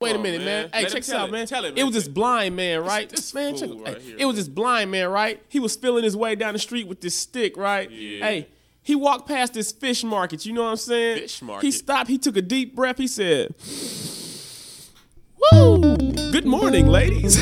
Wait a minute, man. Hey, check this out, man. Tell it, It was this blind man, right? Man, check it. It was this blind man, right? He was feeling his way down the street with this stick, right? Yeah. Hey, he walked past this fish market. You know what I'm saying? Fish market. He stopped. He took a deep breath. He said, "Woo! Good morning, ladies."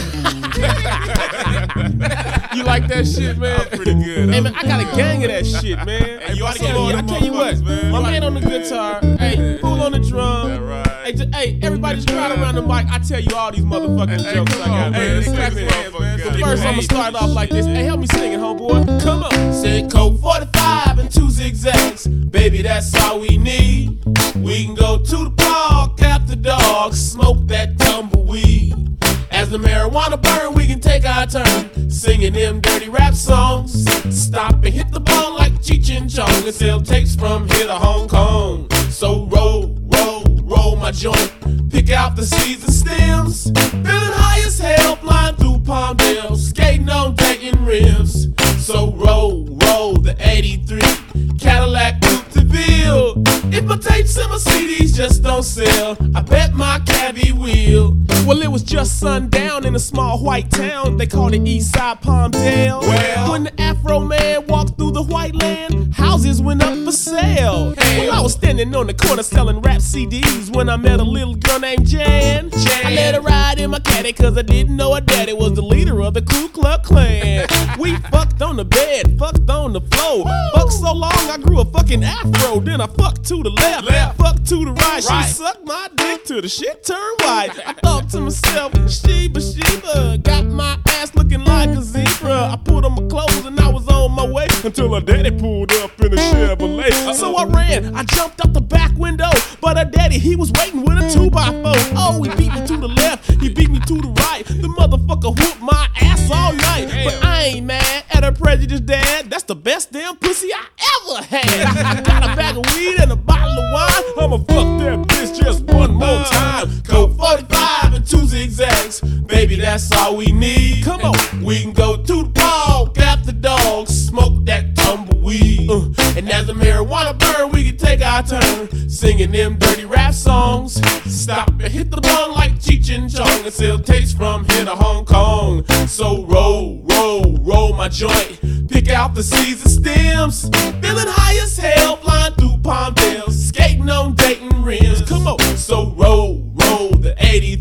You like that shit, man? Pretty good. Hey, man, I got a gang of that shit, man. Hey, you oughta I get all them tell you what, motherfuckers, man. my man on the guitar, hey, fool on the drum. Yeah, right. Hey, everybody just crowd around the mic. I tell you all these motherfucking jokes I got, man. Let's clap Hey, his hands, man. But first, I'm gonna start off like this. Hey, help me sing it, homeboy. Come on. Said Coke 45 and 2 zigzags. Baby, that's all we need. We can go to the park after dark, smoke that tumbleweed. As the marijuana burn, we can take our turn singing them dirty rap songs. Stop and hit the ball like Cheech and Chong and sell tapes from here to Hong Kong. So roll, roll, roll my joint. Pick out the seeds and stems. Feeling high as hell, flying through Palmdale, skating on Dayton rims. So roll, roll the 83 Cadillac Coupe de Ville. If my tapes and my CDs just don't sell, I bet my cabbie will. Well, it was just sundown in a small white town. They called it Eastside Palmdale. Well, when the Afro man walked through the white land, houses went up for sale. Well, I was standing on the corner selling rap CDs when I met a little girl named Jan. I let her ride in my caddy cause I didn't know her daddy was the leader of the Ku Klux Klan. We fucked on the bed, fucked on the floor. Fucked so long I grew a fucking afro. Then I fucked to the left, fucked to the right. She sucked my dick till the shit turned white. I thought to myself, Sheba, Sheba, got my ass looking like a zebra. I put on my clothes and I was on my way until her daddy pulled up in a Chevrolet. So I ran, I jumped out the back window, but her daddy, he was waiting with a 2x4. Oh, he beat me to the left, he beat me to the right. The motherfucker whooped my ass all night. But I ain't mad at her prejudiced dad. That's the best damn pussy I ever had. I got a bag of weed and a bottle of wine. I'ma fuck that bitch just one more time. Coke 45 and 2 zigzags. Baby, that's all we need. Come on. We can go to the park after dogs, smoke that tumbleweed. And as the marijuana burn, we can take our turn singing them dirty rap songs. Stop and hit the bong like Cheech and Chong and sell tapes from here to Hong Kong. So roll, roll, roll my joint. Pick out the seeds and stems. Feeling high as hell, flying through Palmdale, skating on Dayton rims. Come on. So roll, roll the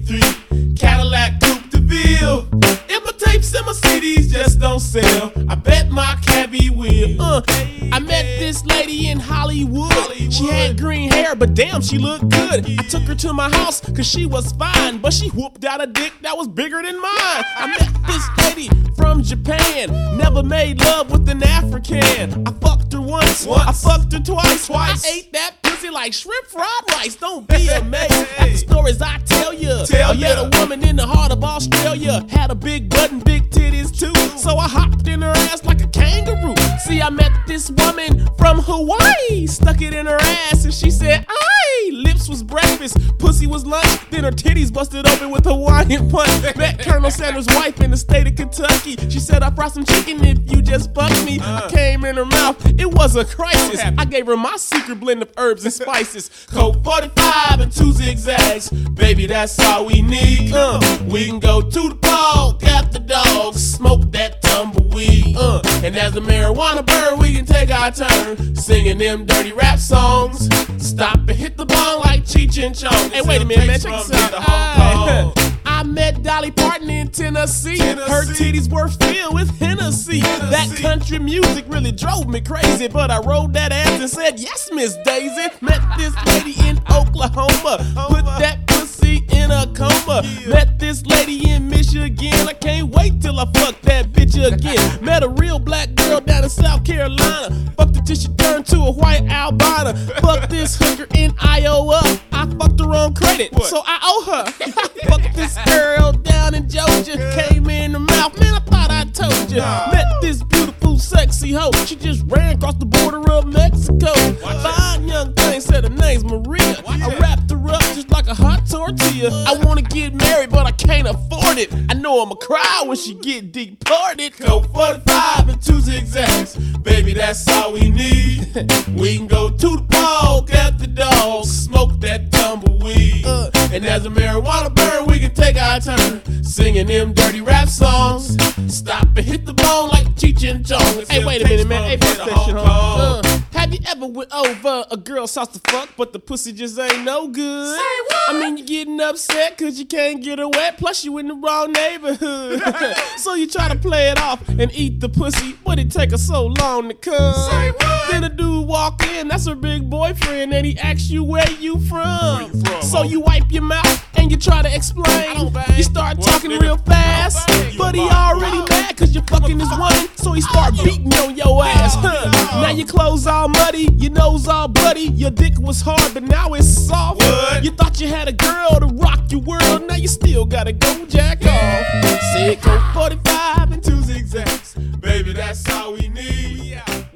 83 Cadillac Coupe de Ville. If my tapes and my CDs just don't sell, I bet my cabbie will. I met this lady in Hollywood. She had green hair, but damn, she looked good. I took her to my house, cause she was fine, but she whooped out a dick that was bigger than mine. I met this lady from Japan, never made love with an African. I fucked her once. I fucked her twice. I ate that pussy like shrimp fried rice. Don't be amazed at the stories I tell you. I met a woman in the heart of Australia, had a big butt and big titties too. So I hopped in her ass like a kangaroo. See, I met this woman from Hawaii, stuck it in her ass and she said, aye. Lips was breakfast, pussy was lunch, then her titties busted open with Hawaiian punch. Met Colonel Sanders' wife in the state of Kentucky. She said, I brought some chicken if you just fuck me. I came in her mouth, it was a crisis. I gave her my secret blend of herbs and spices. Coke 45 and 2 zigzags. Baby, that's all we need. We can go to the park after dogs, smoke that tumbleweed. And as the marijuana burn, we can take our turn singing them dirty rap songs. Stop and hit the bong like Cheech and Chong. Hey, wait a minute, man. Check this out. I met Dolly Parton in Tennessee. Her titties were filled with Hennessy. That country music really drove me crazy, but I rolled that ass and said, yes, Miss Daisy. Met this lady in Oklahoma, put that pussy in a coma. Met this lady in Michigan, I can't wait till I fuck that bitch again. Met a real black girl down in South Carolina, fucked her till she turned to a white albino. Fucked this hooker in Iowa, I fucked her on credit, so I owe her. Fucked this girl down in Georgia, came in the mouth, man, I thought I told ya. Met this beautiful, sexy pussy hoe. She just ran across the border of Mexico. Fine young thing said her name's Maria. I wrapped her up just like a hot tortilla. I wanna get married, but I can't afford it. I know I'ma cry when she get deported. Go 45 and 2 zigzags, baby, that's all we need. We can go to the park at the dog, smoke that tumbleweed. And as the marijuana burn, we can take our turn singing them dirty rap songs. Stop and hit the bone like Cheech and Chong. Hey, wait a minute, man. Hey, fuck that shit, huh? Have you ever went over a girl's house to fuck, but the pussy just ain't no good? Say what? I mean, you getting upset cause you can't get her wet, plus you in the wrong neighborhood. So you try to play it off and eat the pussy, but it take her so long to come. Say what? Then a dude walk in, that's her big boyfriend, and he asks you where you from. So you wipe your mouth and you try to explain. You start talking real fast, but he already mad cause you're fucking his woman, so he start beating on your ass. Now your clothes all muddy, your nose all bloody, your dick was hard but now it's soft. You thought you had a girl to rock your world, now you still gotta go jack off. Said go 45 and 2 zigzags, baby, that's all we need.